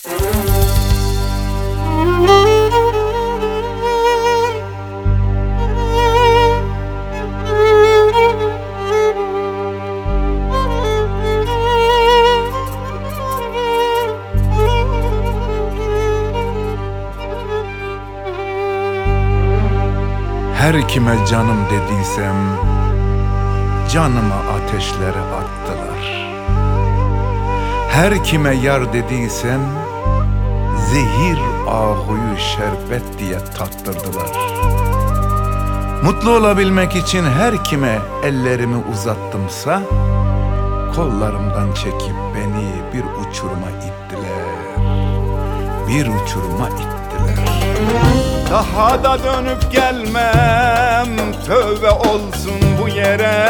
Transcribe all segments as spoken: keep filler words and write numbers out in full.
Her kime canım dediysem canıma ateşlere attılar. Her kime yar dediysem zehir ahuyu şerbet diye tattırdılar. Mutlu olabilmek için her kime ellerimi uzattımsa kollarımdan çekip beni bir uçuruma ittiler. Bir uçuruma ittiler. Daha da dönüp gelmem, tövbe olsun bu yere.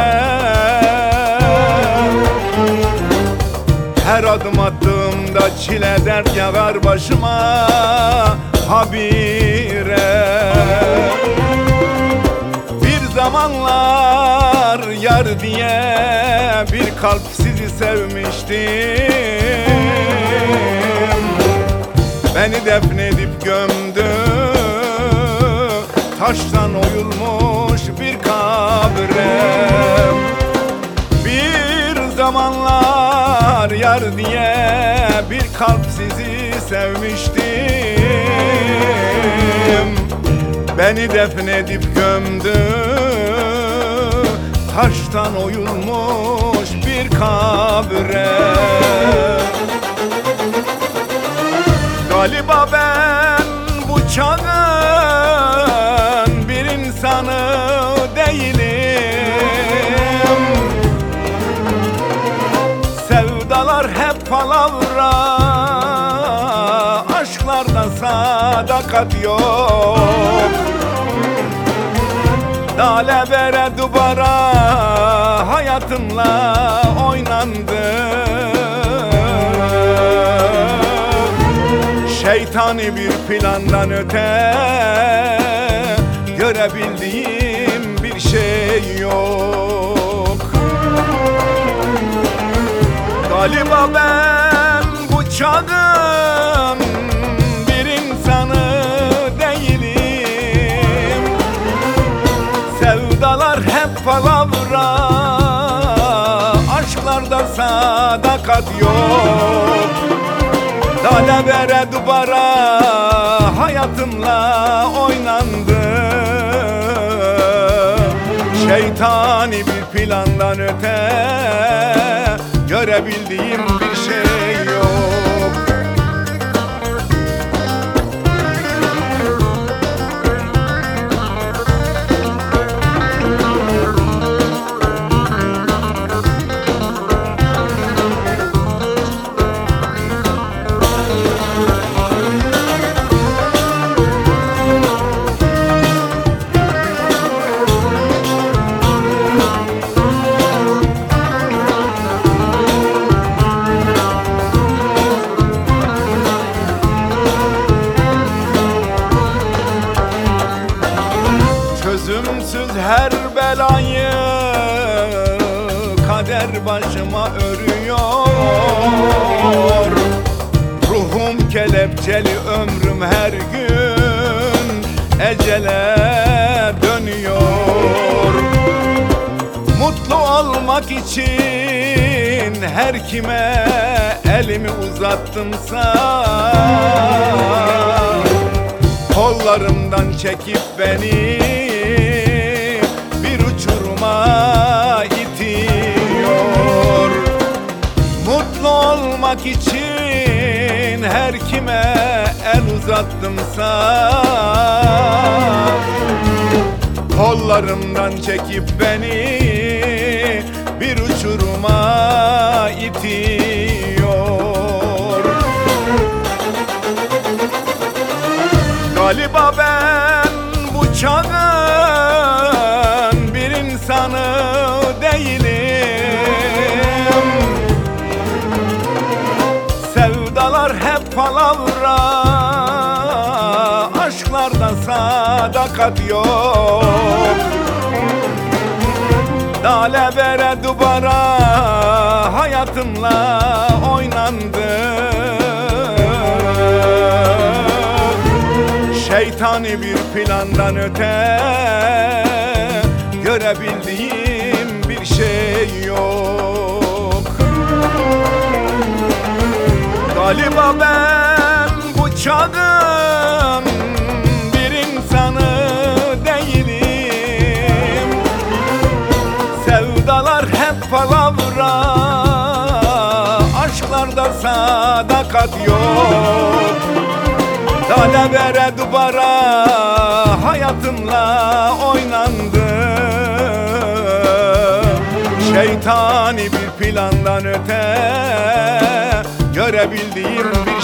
Her adım attığımda çile dert yağar başıma habire. Bir zamanlar yar diye bir kalp sizi sevmiştim. Beni defnedip gömdü, taştan oyulmuş bir kabre. Bir zamanlar yar diye bir kalp sizi sevmiştim. Beni defnedip gömdü, taştan oyulmuş bir kabre. Galiba ben bu çağın bir insanı değilim. Sevdalar hep palavra, aşklarda sadakat yok. Dale bere dubara hayatımla oynandı. Şeytani bir plandan öte görebildiğim bir şey yok. Galiba ben bu çağın bir insanı değilim. Sevdalar hep palavra, aşklarda sadakat yok. Dale bere dubara hayatımla oynandı. Şeytani bir plandan öte görebildiğim bir şey yok. Çözümsüz her belayı kader başıma örüyor. Ruhum kelepçeli, ömrüm her gün ecele dönüyor. Mutlu olmak için her kime elimi uzattımsa kollarımdan çekip beni bir uçuruma itiyor. Mutlu olmak için her kime el uzattımsa kollarımdan çekip beni bir uçuruma itiyor. Galiba ben bu çağın bir insanı değilim. Sevdalar hep palavra, aşklarda sadakat yok. Dale bere dubara hayatımla oynandı. Şeytani bir plandan öte görebildiğim bir şey yok. Galiba ben bu çağın bir insanı değilim. Sevdalar hep palavra, aşklarda sadakat yok. Dale vere duvara hayatımla oynandı. Şeytani bir plandan öte görebildiğim bir